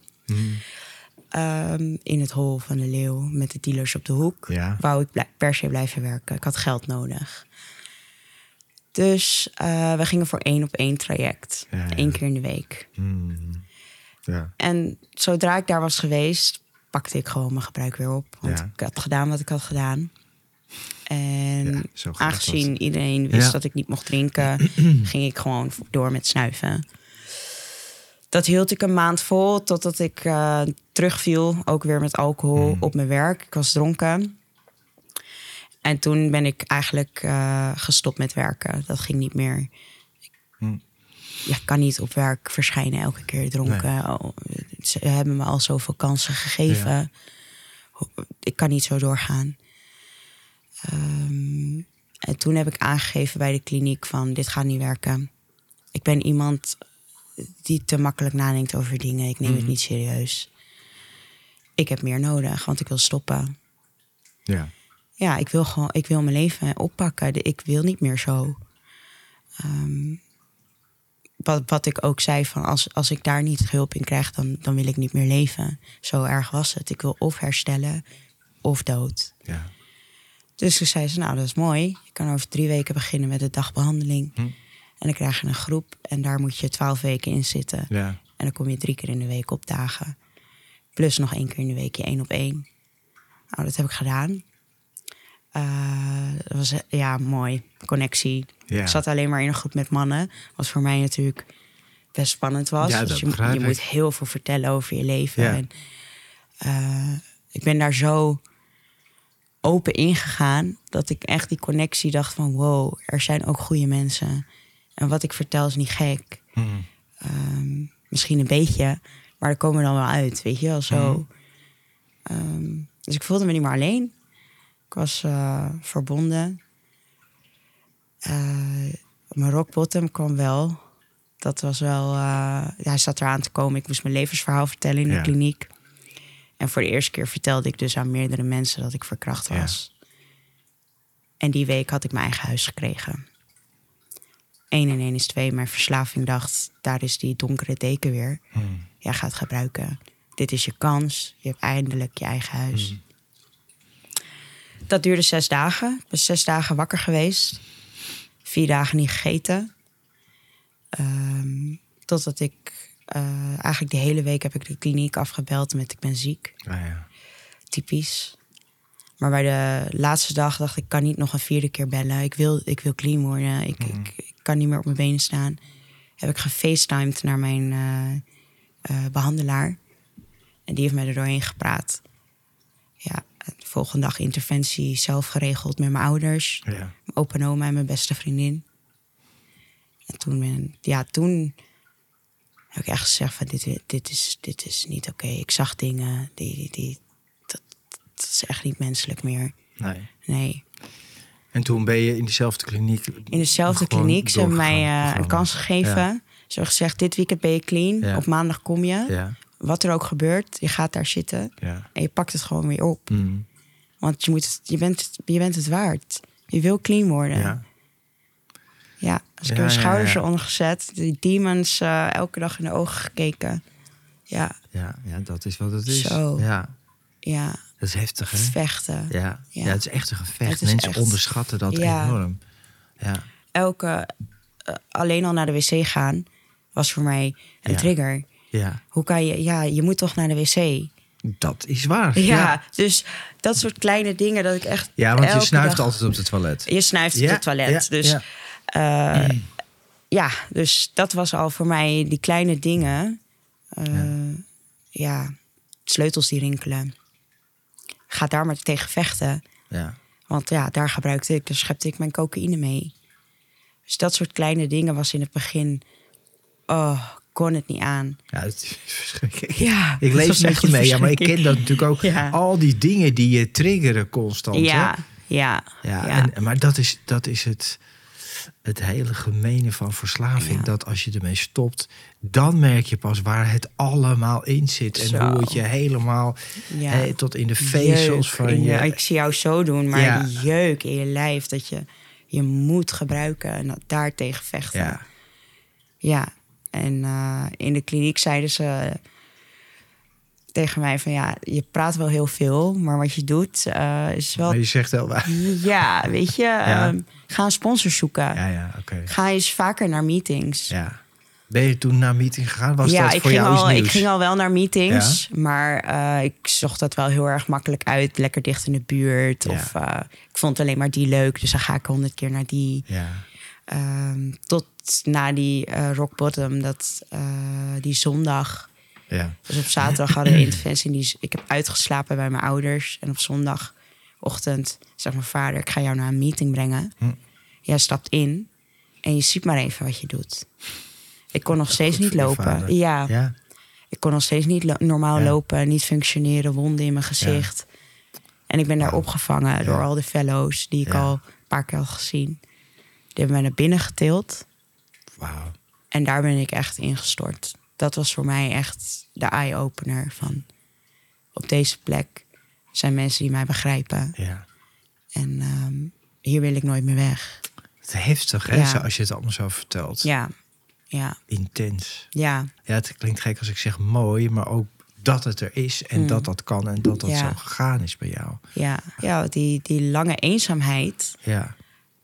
In het Hol van de Leeuw met de dealers op de hoek. Ja. Wou ik per se blijven werken. Ik had geld nodig. Dus we gingen voor 1-op-1 traject. 1 keer in de week. Ja. En zodra ik daar was geweest, pakte ik gewoon mijn gebruik weer op. Want ik had gedaan wat ik had gedaan. En aangezien iedereen wist dat ik niet mocht drinken, ging ik gewoon door met snuiven. Dat hield ik een maand vol, totdat ik terugviel, ook weer met alcohol op mijn werk. Ik was dronken. En toen ben ik eigenlijk gestopt met werken. Dat ging niet meer. Ik kan niet op werk verschijnen elke keer dronken. Nee. Ze hebben me al zoveel kansen gegeven. Ja. Ik kan niet zo doorgaan. En toen heb ik aangegeven bij de kliniek van, dit gaat niet werken. Ik ben iemand die te makkelijk nadenkt over dingen. Ik neem het niet serieus. Ik heb meer nodig, want ik wil stoppen. Ja. Ja, ik wil mijn leven oppakken. Ik wil niet meer zo. Wat ik ook zei, van als ik daar niet hulp in krijg, dan wil ik niet meer leven. Zo erg was het. Ik wil of herstellen of dood. Ja. Dus toen zei ze, nou, dat is mooi. Je kan over 3 weken beginnen met de dagbehandeling. En dan krijg je een groep en daar moet je 12 weken in zitten. Ja. En dan kom je 3 keer in de week opdagen. Plus nog 1 keer in de week je 1-op-1. Nou, dat heb ik gedaan. Dat was mooi. Connectie. Ja. Ik zat alleen maar in een groep met mannen. Wat voor mij natuurlijk best spannend was. Ja, dus je moet heel veel vertellen over je leven. Ja. En, ik ben daar zo open ingegaan dat ik echt die connectie dacht van, wow, er zijn ook goede mensen. En wat ik vertel is niet gek. Misschien een beetje, maar er komen dan wel uit, weet je wel, zo. Dus ik voelde me niet meer alleen. Ik was verbonden. Mijn rock bottom kwam wel. Dat was wel, hij zat eraan te komen. Ik moest mijn levensverhaal vertellen in de kliniek. En voor de eerste keer vertelde ik dus aan meerdere mensen dat ik verkracht was. Ja. En die week had ik mijn eigen huis gekregen. 1 en 1 is 2. Mijn verslaving dacht, daar is die donkere deken weer. Jij gaat gebruiken. Dit is je kans. Je hebt eindelijk je eigen huis. Dat duurde 6 dagen. Ik ben 6 dagen wakker geweest. 4 dagen niet gegeten. Totdat ik eigenlijk de hele week heb ik de kliniek afgebeld met ik ben ziek. Ja. Typisch. Maar bij de laatste dag dacht ik kan niet nog een 4e keer bellen. Ik wil clean worden. Ik kan niet meer op mijn benen staan. Heb ik gefacetimed naar mijn behandelaar. En die heeft mij er doorheen gepraat. Ja, de volgende dag interventie zelf geregeld met mijn ouders. Ja. Mijn opa en oma en mijn beste vriendin. En toen heb ik echt gezegd van dit is niet oké. Ik zag dingen, dat is echt niet menselijk meer. Nee. En toen ben je in dezelfde kliniek... In dezelfde kliniek. Ze hebben mij een kans gegeven. Ja. Ze hebben gezegd, dit weekend ben je clean. Ja. Op maandag kom je. Ja. Wat er ook gebeurt, je gaat daar zitten. Ja. En je pakt het gewoon weer op. Want je bent het waard. Je wil clean worden. Ja, dus ik heb mijn schouders eronder gezet. Die demons elke dag in de ogen gekeken. Ja, dat is wat het is. Zo. Ja. Dat is heftig, hè? Vechten. Ja, het is echt een gevecht. Mensen onderschatten dat enorm. Ja. Alleen al naar de wc gaan was voor mij een trigger. Ja. Hoe kan je... Ja, je moet toch naar de wc. Dat is waar. Ja, dus dat soort kleine dingen dat ik echt... Ja, want je snuift altijd op het toilet. Je snuift op het toilet. Dus dus dat was al voor mij die kleine dingen. Sleutels die rinkelen. Ga daar maar tegen vechten. Ja. Want daar schepte ik mijn cocaïne mee. Dus dat soort kleine dingen was in het begin... kon het niet aan. Ja, het is verschrikkelijk. Ja, ik leef met je mee, maar ik ken dat natuurlijk ook. Ja. Al die dingen die je triggeren constant. Ja. Maar dat is het hele gemene van verslaving. Ja. Dat als je ermee stopt, dan merk je pas waar het allemaal in zit. En hoe het je helemaal tot in de vezels van je... Ik zie jou zo doen, maar die jeuk in je lijf... dat je moet gebruiken en daar tegen vechten. Ja. En in de kliniek zeiden ze tegen mij van... je praat wel heel veel, maar wat je doet is wel... Maar je zegt heel waar. Ja, weet je, ga een sponsor zoeken. Okay. Ga eens vaker naar meetings. Ja. Ben je toen naar meetings gegaan? Was dat voor jou iets nieuws? Ik ging al wel naar meetings, maar ik zocht dat wel heel erg makkelijk uit. Lekker dicht in de buurt. Ja. Of ik vond alleen maar die leuk, dus dan ga ik 100 keer naar die... Ja. Tot na die rock bottom, die zondag. Ja. Dus op zaterdag hadden we interventie. Ik heb uitgeslapen bij mijn ouders. En op zondagochtend zegt mijn vader... ik ga jou naar een meeting brengen. Jij stapt in en je ziet maar even wat je doet. Ik kon nog steeds niet lopen. Ja. Ik kon nog steeds niet normaal lopen. Niet functioneren, wonden in mijn gezicht. Ja. En ik ben daar opgevangen door al de fellows... die ik al een paar keer had gezien. Die hebben mij naar binnen getild. Wauw. En daar ben ik echt ingestort. Dat was voor mij echt de eye-opener van... op deze plek zijn mensen die mij begrijpen. Ja. En hier wil ik nooit meer weg. Het is heftig, hè? Ja. Als je het allemaal zo vertelt. Ja. Intens. Ja. Ja, het klinkt gek als ik zeg mooi, maar ook dat het er is en dat kan en dat zo gegaan is bij jou. Ja, die lange eenzaamheid... Ja.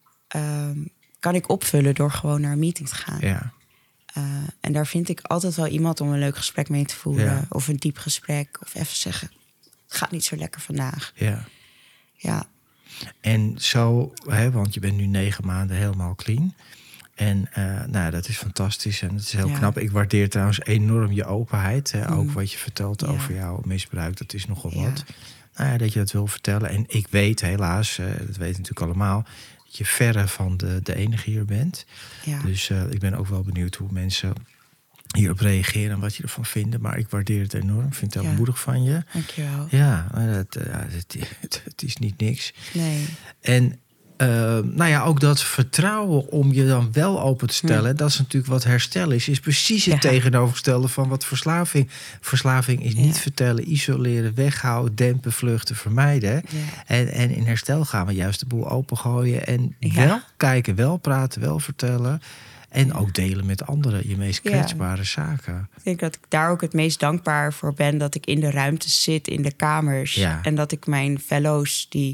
Kan ik opvullen door gewoon naar een meeting te gaan. Ja. En daar vind ik altijd wel iemand om een leuk gesprek mee te voeren. Ja. Of een diep gesprek. Of even zeggen, het gaat niet zo lekker vandaag. Ja. En zo, want je bent nu 9 maanden helemaal clean. En dat is fantastisch en het is heel knap. Ik waardeer trouwens enorm je openheid. Ook wat je vertelt over jouw misbruik, dat is nogal wat. Dat je dat wil vertellen. En ik weet helaas, dat weten natuurlijk allemaal... dat je verre van de enige hier bent. Ja. Dus ik ben ook wel benieuwd hoe mensen hierop reageren... en wat je ervan vinden. Maar ik waardeer het enorm. Ik vind het heel moedig van je. Dankjewel. Ja, het is niet niks. Nee. En ook dat vertrouwen om je dan wel open te stellen... dat is natuurlijk wat herstel is precies het tegenovergestelde van wat verslaving. Verslaving is niet vertellen, isoleren, weghouden, dempen, vluchten, vermijden. Ja. En in herstel gaan we juist de boel opengooien... en wel kijken, wel praten, wel vertellen... en ook delen met anderen je meest kwetsbare zaken. Ik denk dat ik daar ook het meest dankbaar voor ben... dat ik in de ruimte zit, in de kamers... en dat ik mijn fellows die...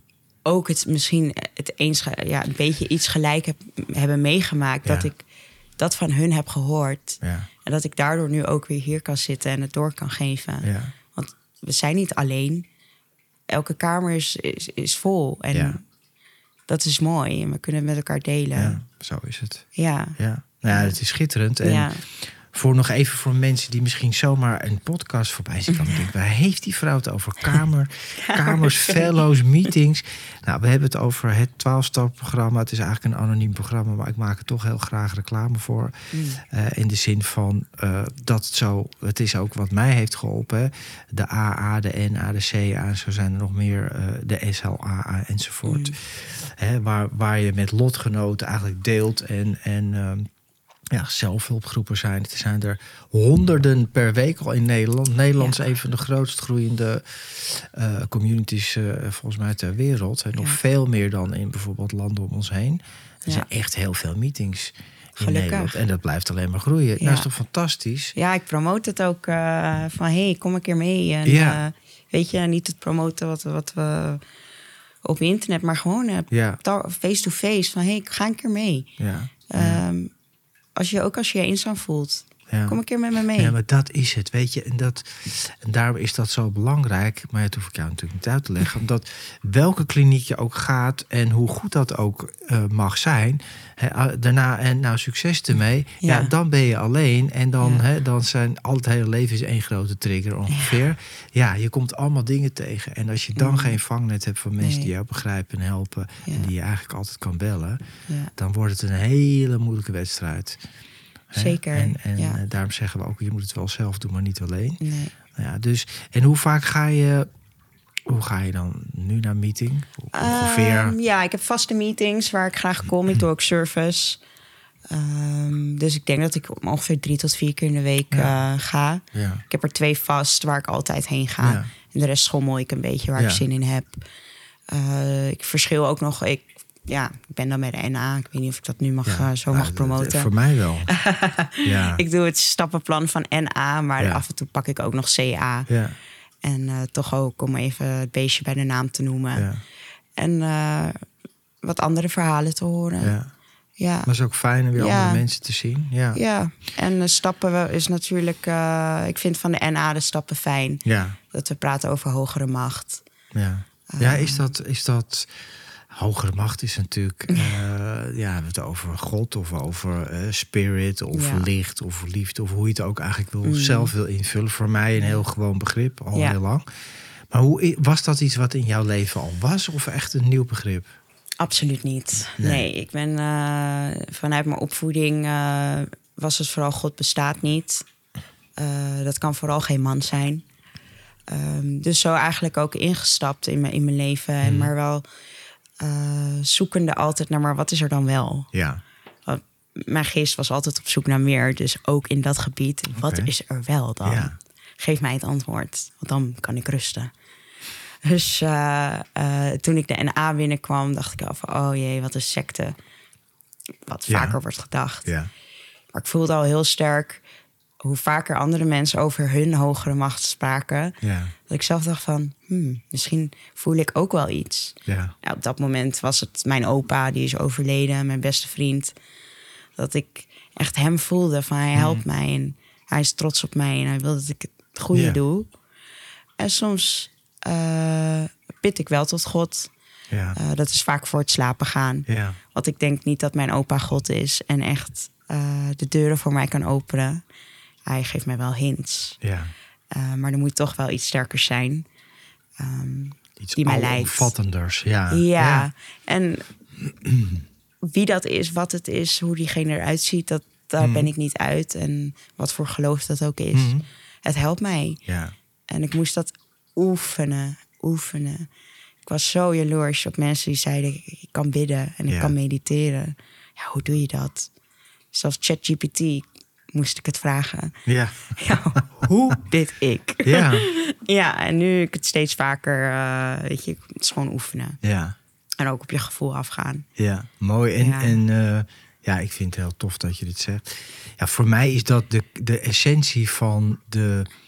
ook het misschien een beetje iets gelijk hebben meegemaakt. Ja. dat van hun heb gehoord. Ja. En dat ik daardoor nu ook weer hier kan zitten en het door kan geven. Ja. Want we zijn niet alleen. Elke kamer is vol. En dat is mooi. En we kunnen het met elkaar delen. Ja, zo is het. Ja. Ja. Nou ja, het is schitterend. En voor mensen die misschien zomaar een podcast voorbij zien komen denken, waar heeft die vrouw het over? Kamers, fellows, meetings. Nou, we hebben het over het 12-stap-programma. Het is eigenlijk een anoniem programma, maar ik maak er toch heel graag reclame voor. In de zin van het is ook wat mij heeft geholpen. Hè. De AA, de NA, de CA, en zo zijn er nog meer, de SLAA enzovoort. Waar je met lotgenoten eigenlijk deelt en zelfhulpgroepen zijn. Er zijn er honderden per week al in Nederland. Nederland is een van de grootst groeiende communities volgens mij ter wereld. En nog veel meer dan in bijvoorbeeld landen om ons heen. Er zijn echt heel veel meetings in Nederland. En dat blijft alleen maar groeien. Dat is toch fantastisch? Ja, ik promote het ook van kom een keer mee. En, weet je, niet het promoten wat we op internet, maar gewoon face-to-face. Van ik ga een keer mee. Als je je eenzaam voelt, kom een keer met me mee. Ja, maar dat is het, weet je. En daarom is dat zo belangrijk. Maar dat hoef ik jou natuurlijk niet uit te leggen. Omdat welke kliniek je ook gaat en hoe goed dat ook mag zijn. Daarna en succes ermee. Ja, dan ben je alleen. En dan zijn al het hele leven is één grote trigger ongeveer. Ja, je komt allemaal dingen tegen. En als je dan geen vangnet hebt van mensen die jou begrijpen en helpen. En die je eigenlijk altijd kan bellen. Dan wordt het een hele moeilijke wedstrijd. Zeker. En daarom zeggen we ook, je moet het wel zelf doen, maar niet alleen. Nee. Ja, dus, en hoe vaak ga je dan nu naar meeting? Ongeveer? Ik heb vaste meetings waar ik graag kom. Ik doe ook service. Dus ik denk dat ik ongeveer 3 tot 4 keer in de week ga. Ja. Ik heb er 2 vast waar ik altijd heen ga. Ja. En de rest schommel ik een beetje waar ik zin in heb. Ik verschil ook nog. Ik ben dan bij de NA. Ik weet niet of ik dat nu mag promoten. Voor mij wel. Ik doe het stappenplan van NA, maar af en toe pak ik ook nog CA. Ja. En toch ook om even het beestje bij de naam te noemen. Ja. En wat andere verhalen te horen. Ja. Maar het is ook fijn om weer andere mensen te zien. Ja. En stappen is natuurlijk... ik vind van de NA de stappen fijn. Ja. Dat we praten over hogere macht. Ja, is dat hogere macht is natuurlijk... we hebben het over God of over spirit of licht of liefde... of hoe je het ook eigenlijk zelf wil invullen. Voor mij een heel gewoon begrip, al heel lang. Maar was dat iets wat in jouw leven al was of echt een nieuw begrip? Absoluut niet. Nee, ik ben vanuit mijn opvoeding was het vooral God bestaat niet. Dat kan vooral geen man zijn. Dus zo eigenlijk ook ingestapt in mijn leven. En maar wel zoekende altijd naar, maar wat is er dan wel? Ja. Mijn geest was altijd op zoek naar meer. Dus ook in dat gebied, wat is er wel dan? Ja. Geef mij het antwoord, want dan kan ik rusten. Dus toen ik de NA binnenkwam, dacht ik al van... oh jee, wat een secte. Wat vaker wordt gedacht. Ja. Maar ik voelde al heel sterk... hoe vaker andere mensen over hun hogere macht spraken... dat ik zelf dacht van... misschien voel ik ook wel iets. Ja. Nou, op dat moment was het mijn opa, die is overleden... mijn beste vriend. Dat ik echt hem voelde van hij helpt mij... en hij is trots op mij en hij wil dat ik het goede doe. En soms... bid ik wel tot God. Ja. Dat is vaak voor het slapen gaan. Ja. Want ik denk niet dat mijn opa God is... en echt de deuren voor mij kan openen. Hij geeft mij wel hints. Ja. Maar er moet toch wel iets sterkers zijn. Iets die mij leidt. Omvattenders. Ja. En wie dat is, wat het is... hoe diegene eruit ziet, daar ben ik niet uit. En wat voor geloof dat ook is. Het helpt mij. Ja. En ik moest dat oefenen. Ik was zo jaloers op mensen die zeiden... ik kan bidden en ik kan mediteren. Ja, hoe doe je dat? Zelfs ChatGPT moest ik het vragen. Ja, hoe bid ik? Ja, en nu ik het steeds vaker... het is gewoon oefenen. Ja. En ook op je gevoel afgaan. Ja, mooi. En ik vind het heel tof dat je dit zegt. Ja, voor mij is dat de essentie van de...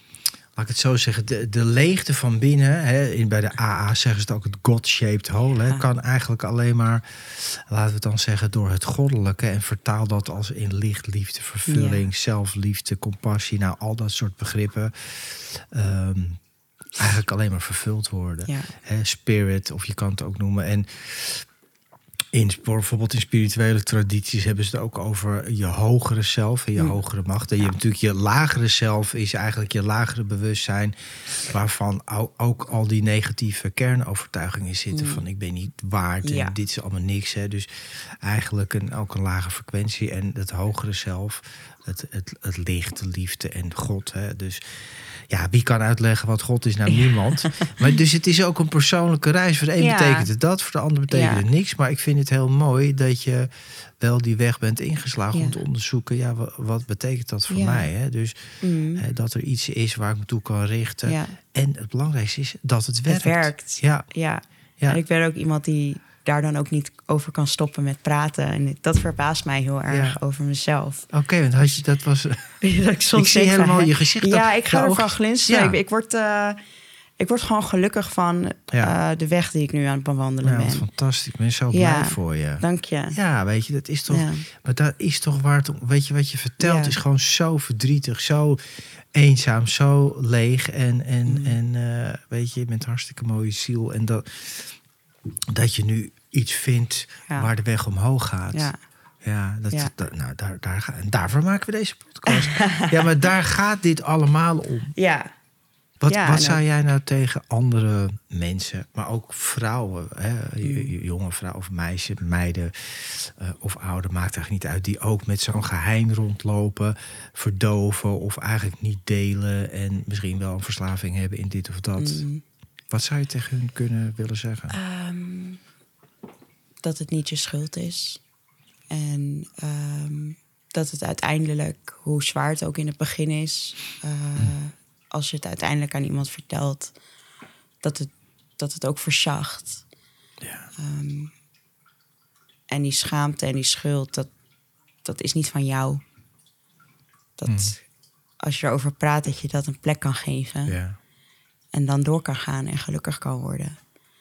laat ik het zo zeggen, de leegte van binnen, hè, bij de AA zeggen ze het ook, het God-shaped hole, hè, kan eigenlijk alleen maar, laten we het dan zeggen, door het goddelijke, en vertaal dat als in licht, liefde, vervulling, zelfliefde, compassie, nou al dat soort begrippen, eigenlijk alleen maar vervuld worden. Ja. Hè, spirit, of je kan het ook noemen. En bijvoorbeeld in spirituele tradities hebben ze het ook over je hogere zelf en je hogere macht. En je hebt natuurlijk je lagere zelf, is eigenlijk je lagere bewustzijn, waarvan ook al die negatieve kernovertuigingen zitten van ik ben niet waard en dit is allemaal niks. Hè. Dus eigenlijk ook een lage frequentie. En het hogere zelf, het licht, de liefde en God. Hè. Dus ja, wie kan uitleggen wat God is? Nou, niemand. Maar dus het is ook een persoonlijke reis. Voor de een betekent het dat, voor de ander betekent het niks. Maar ik vind het heel mooi dat je wel die weg bent ingeslagen om te onderzoeken, ja, wat betekent dat voor mij? Hè? Dus dat er iets is waar ik me toe kan richten. Ja. En het belangrijkste is dat het werkt. Het werkt. Ja. En ik ben ook iemand die daar dan ook niet over kan stoppen met praten. En dat verbaast mij heel erg over mezelf. Oké, want dat was... dat ik soms zie helemaal je gezicht. Ja, ik ga ervan glinsteren. Ja. Ik word gewoon gelukkig van de weg die ik nu aan het bewandelen ben. Fantastisch. Ik ben zo blij voor je. Dank je. Ja, weet je, dat is toch... Ja. Maar dat is toch waar het... Weet je, wat je vertelt is gewoon zo verdrietig, zo eenzaam, zo leeg. En weet je met hartstikke mooie ziel. En dat je nu iets vindt waar de weg omhoog gaat. Daarvoor maken we deze podcast. Ja, maar daar gaat dit allemaal om. Ja. Wat zou jij nou tegen andere mensen, maar ook vrouwen, jonge vrouwen of meiden of ouder, maakt eigenlijk niet uit, die ook met zo'n geheim rondlopen, verdoven of eigenlijk niet delen en misschien wel een verslaving hebben in dit of dat. Wat zou je tegen hun kunnen willen zeggen? Dat het niet je schuld is. En dat het uiteindelijk, hoe zwaar het ook in het begin is, als je het uiteindelijk aan iemand vertelt, dat het ook verzacht. Ja. En die schaamte en die schuld, dat is niet van jou. Als je erover praat, dat je dat een plek kan geven. Ja. En dan door kan gaan en gelukkig kan worden.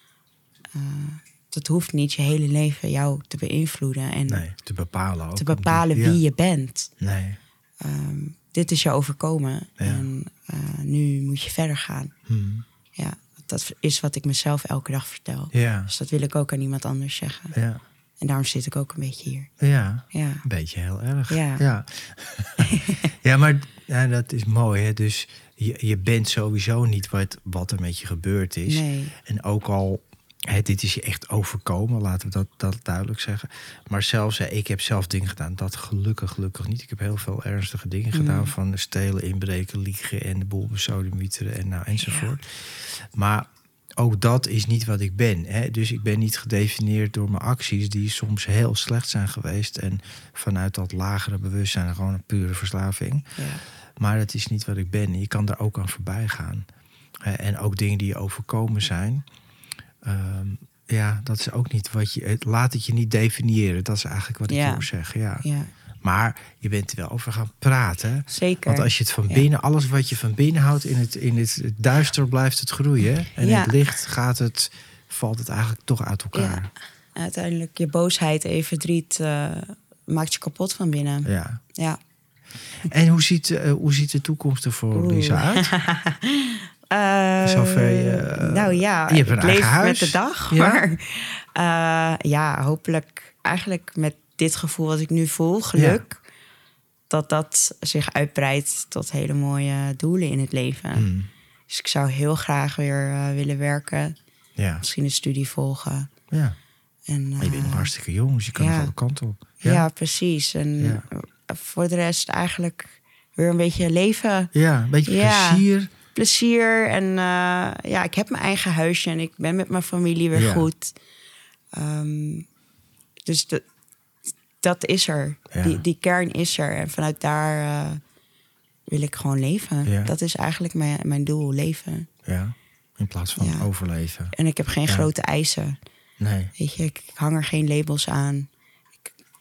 Dat hoeft niet je hele leven jou te beïnvloeden. En te bepalen ook. Te bepalen wie je bent. Nee. Dit is je overkomen. Ja. En nu moet je verder gaan. Ja, dat is wat ik mezelf elke dag vertel. Ja. Dus dat wil ik ook aan iemand anders zeggen. Ja. En daarom zit ik ook een beetje hier. Ja, een beetje heel erg. Ja. Ja, maar dat is mooi. Hè? Dus je bent sowieso niet wat er met je gebeurd is. Nee. En ook al, dit is je echt overkomen, laten we dat duidelijk zeggen. Maar zelfs, ik heb zelf dingen gedaan, dat gelukkig niet. Ik heb heel veel ernstige dingen gedaan, van stelen, inbreken, liegen en de boel besodemieteren en enzovoort. Ja. Maar ook dat is niet wat ik ben. Hè? Dus ik ben niet gedefinieerd door mijn acties, die soms heel slecht zijn geweest. En vanuit dat lagere bewustzijn gewoon een pure verslaving. Ja. Maar dat is niet wat ik ben. Je kan daar ook aan voorbij gaan. En ook dingen die je overkomen zijn. Dat is ook niet wat je... Laat het je niet definiëren. Dat is eigenlijk wat ik wil zeggen. Ja. Maar je bent er wel over gaan praten. Zeker. Want als je het van binnen, alles wat je van binnen houdt, in het duister blijft het groeien. En in het licht valt het eigenlijk toch uit elkaar. Ja. Uiteindelijk je boosheid en je verdriet maakt je kapot van binnen. Ja. En hoe ziet de toekomst er voor Lisa uit? Zover je hebt een eigen huis. Met de dag. Ja? Maar hopelijk eigenlijk met dit gevoel wat ik nu voel, geluk, dat zich uitbreidt tot hele mooie doelen in het leven. Dus ik zou heel graag weer willen werken. Ja. Misschien een studie volgen. Ja. Maar je bent nog hartstikke jong, dus je kan alle kanten op. Ja, precies. En voor de rest eigenlijk weer een beetje leven. Ja, een beetje plezier. En ik heb mijn eigen huisje en ik ben met mijn familie weer goed. Dus dat is er. Ja. Die kern is er. En vanuit daar wil ik gewoon leven. Ja. Dat is eigenlijk mijn doel, leven. Ja, in plaats van overleven. En ik heb geen grote eisen. Nee. Weet je, ik hang er geen labels aan. Ik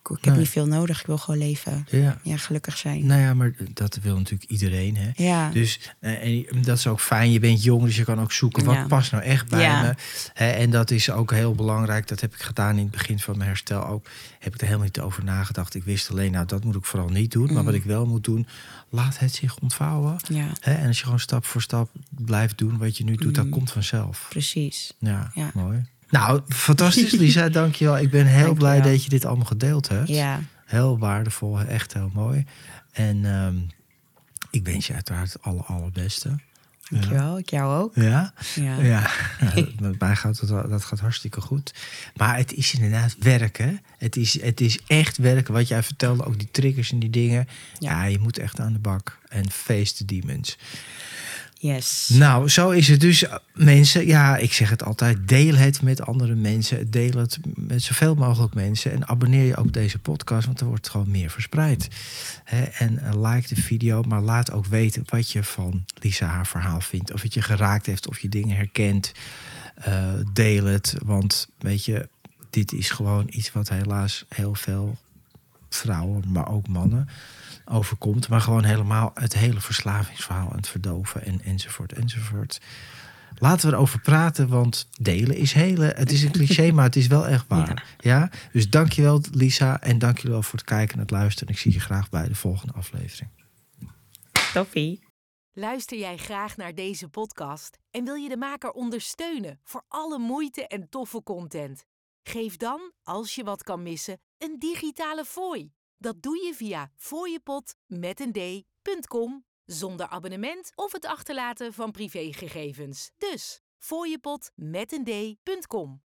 Ik heb niet veel nodig. Ik wil gewoon leven. Ja, gelukkig zijn. Nou ja, maar dat wil natuurlijk iedereen. Hè? Ja. Dus en dat is ook fijn. Je bent jong, dus je kan ook zoeken. Wat past nou echt bij me? Hè? En dat is ook heel belangrijk. Dat heb ik gedaan in het begin van mijn herstel ook. Heb ik er helemaal niet over nagedacht. Ik wist alleen, nou, dat moet ik vooral niet doen. Maar wat ik wel moet doen, laat het zich ontvouwen. Ja. Hè? En als je gewoon stap voor stap blijft doen wat je nu doet, dat komt vanzelf. Precies. Ja, mooi. Nou, fantastisch, Lisa, dankjewel. Ik ben heel blij dat je dit allemaal gedeeld hebt. Ja. Heel waardevol, echt heel mooi. En ik wens je uiteraard het allerbeste. Dankjewel, ik jou ook. Ja? Met mij gaat dat gaat hartstikke goed. Maar het is inderdaad werken. Het is echt werken. Wat jij vertelde, ook die triggers en die dingen. Ja, je moet echt aan de bak. En face the demons. Yes. Nou, zo is het dus, mensen. Ja, ik zeg het altijd. Deel het met andere mensen. Deel het met zoveel mogelijk mensen. En abonneer je ook op deze podcast, want er wordt gewoon meer verspreid. En like de video, maar laat ook weten wat je van Lisa haar verhaal vindt. Of het je geraakt heeft, of je dingen herkent. Deel het, want weet je, dit is gewoon iets wat helaas heel veel vrouwen, maar ook mannen overkomt, maar gewoon helemaal het hele verslavingsverhaal en het verdoven enzovoort. Laten we erover praten, want delen is helen. Het is een cliché, maar het is wel echt waar. Ja? Dus dankjewel, Lisa, en dankjewel voor het kijken en het luisteren. Ik zie je graag bij de volgende aflevering. Toppie. Luister jij graag naar deze podcast en wil je de maker ondersteunen voor alle moeite en toffe content? Geef dan, als je wat kan missen, een digitale fooi. Dat doe je via fooiepot.com zonder abonnement of het achterlaten van privégegevens. Dus fooiepot.com.